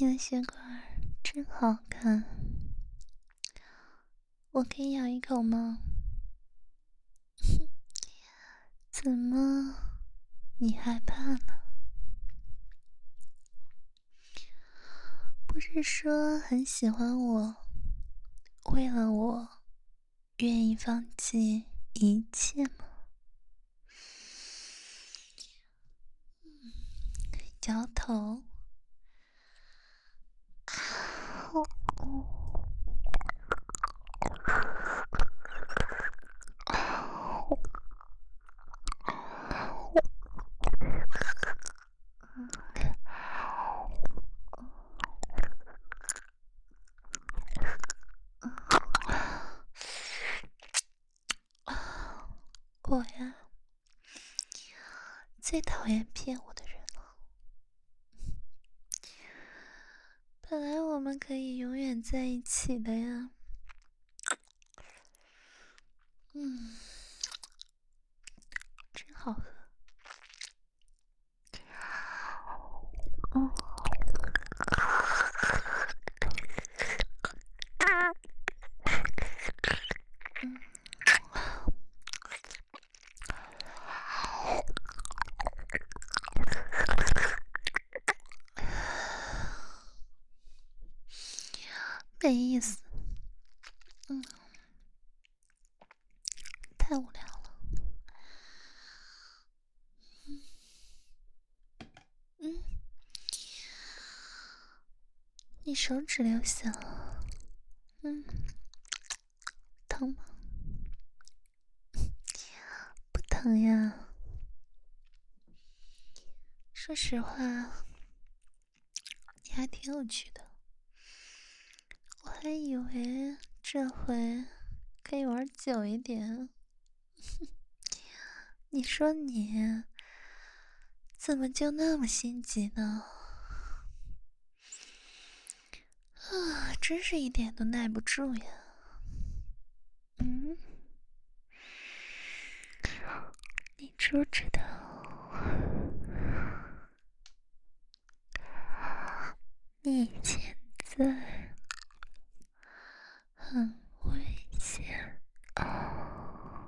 你的血管真好看，我可以咬一口吗？怎么，你害怕呢？不是说很喜欢我，为了我愿意放弃一切吗？摇头。我呀，最讨厌骗我的人了。本来我们可以永远在一起的呀。真好喝。没意思。太无聊了。你手指流血了。疼吗？不疼呀。说实话，你还挺有趣的。我还以为这回可以玩久一点。你说你怎么就那么心急呢？啊，真是一点都耐不住呀。你知不知道你现在很危险啊？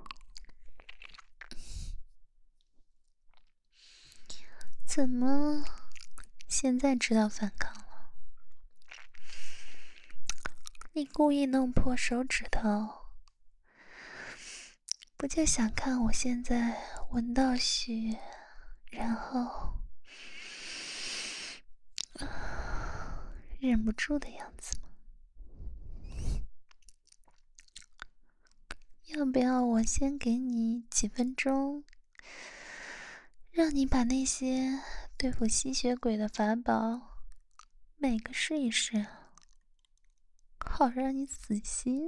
怎么现在知道反抗了？你故意弄破手指头，不就想看我现在闻到血，然后忍不住的样子吗？要不要我先给你几分钟，让你把那些对付吸血鬼的法宝每个试一试，好让你死心？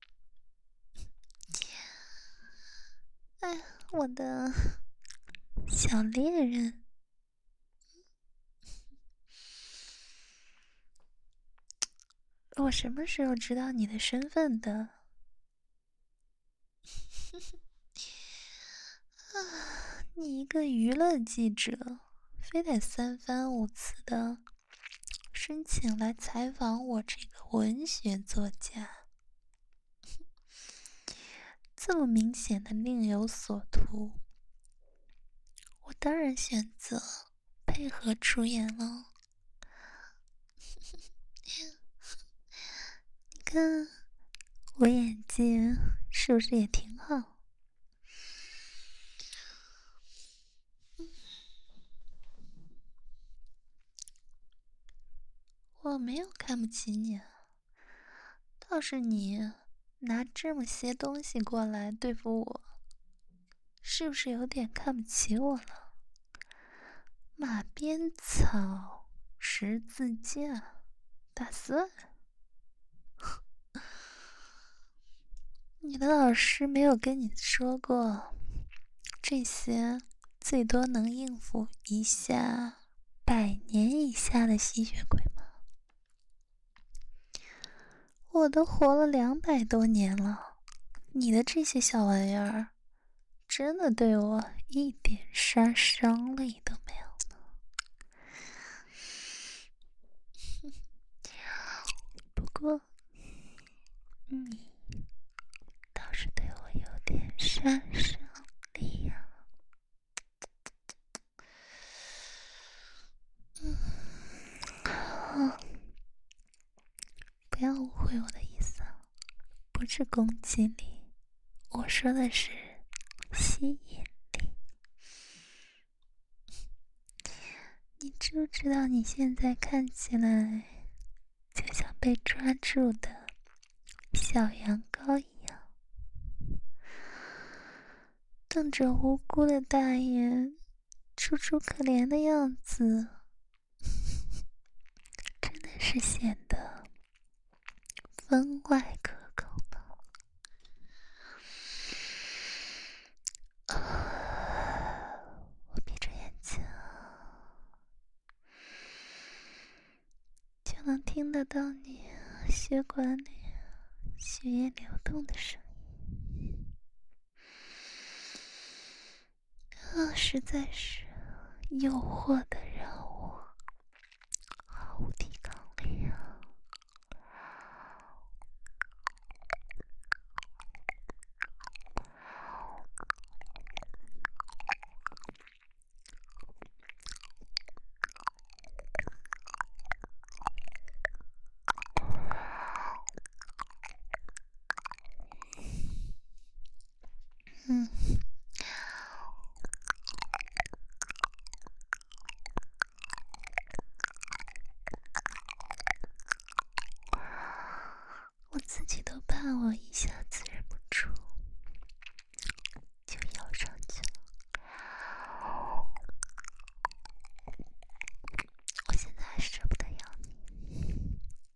哎呀，我的小猎人。我什么时候知道你的身份的？你一个娱乐记者，非得三番五次的申请来采访我这个文学作家，这么明显的另有所图，我当然选择配合出演了。你看我演技是不是也挺好？我没有看不起你啊，倒是你拿这么些东西过来对付我，是不是有点看不起我了？马鞭草、十字架、打算？你的老师没有跟你说过，这些最多能应付一下100年以下的吸血鬼吗？我都活了200多年了，你的这些小玩意儿，真的对我一点杀伤力都没有呢。 过你倒是对我有点杀伤力呀。不要误会我的意思啊，不是攻击力，我说的是吸引力。你知不知道你现在看起来就像被抓住的小羊羔一样，瞪着无辜的大眼，楚楚可怜的样子，真的是显得分外可口呢。我闭着眼睛就能听得到你血管里血液流动的声音，实在是诱惑的让我毫无抵抗力啊。我自己都怕我一下子忍不住就咬上去了，我现在还舍不得咬你。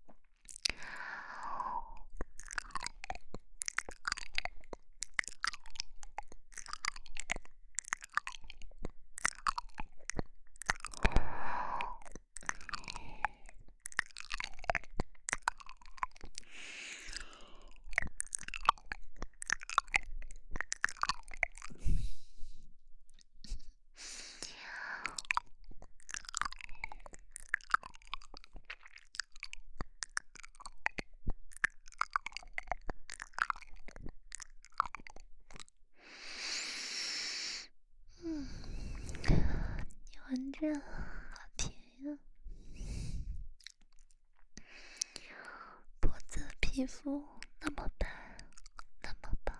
你闻着好甜呀，脖子的皮肤那么白，那么薄，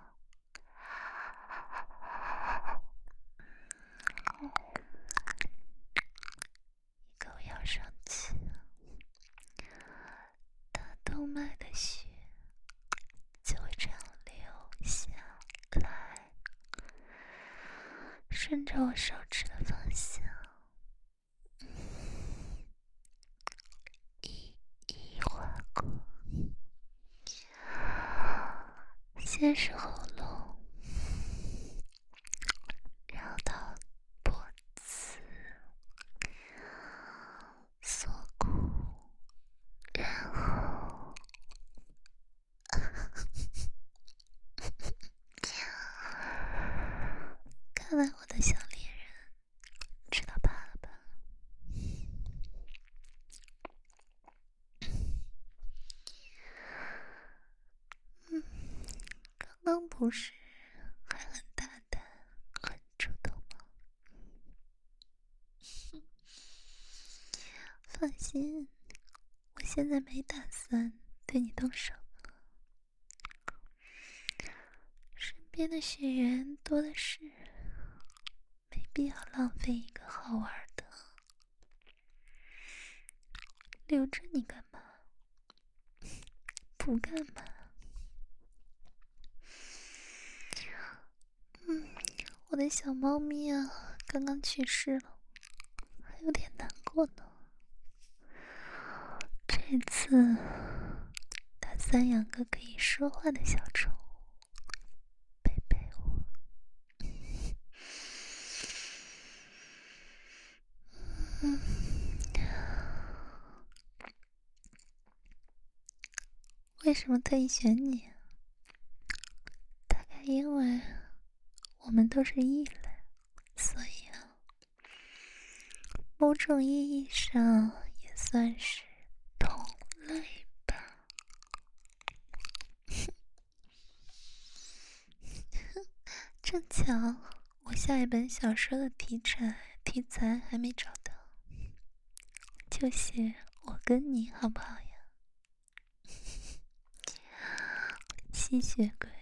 一口咬上去，大动脉的血就会这样流下来，顺着我手指的方向一一划过，先是喉咙，然后到脖子、锁骨，然后看来我的小猎人知道怕了吧？刚刚不是还很大胆、很主动吗？放心，我现在没打算对你动手了，身边的学员多的是，没必要浪费一个好玩的，留着你干嘛？不干嘛？我的小猫咪啊，刚刚去世了，还有点难过呢。这次打算养个可以说话的小宠物，陪陪我。为什么特意选你？大概因为我们都是异类，所以某种意义上也算是同类吧。 正巧我下一本小说的题材还没找到，就写我跟你好不好呀？吸血鬼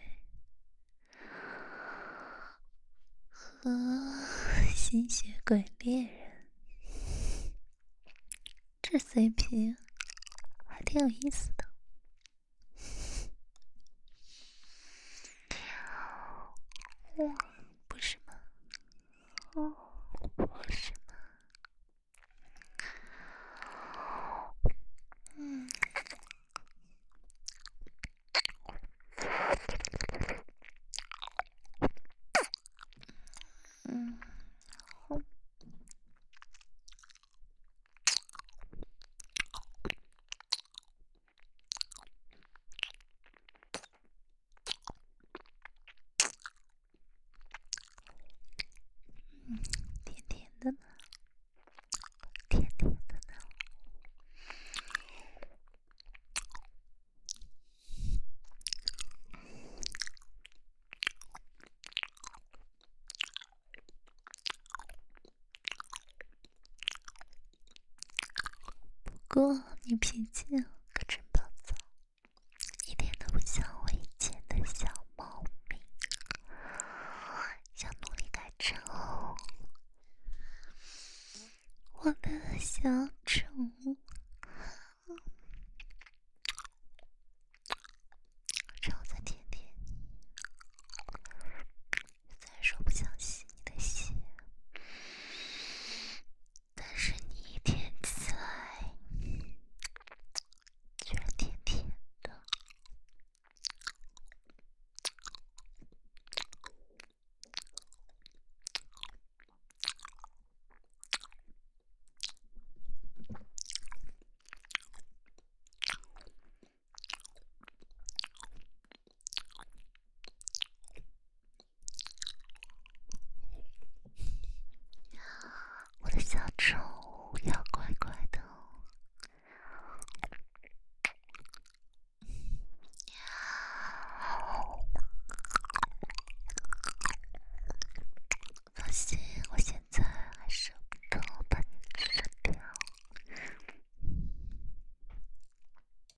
和吸血鬼猎人，这 CP 还挺有意思的。不是吗？不是吗？甜甜的呢，甜甜的呢。不过你脾气可真暴躁，一点都不像我以前的小猫咪，想努力改正哦，我的小宠物。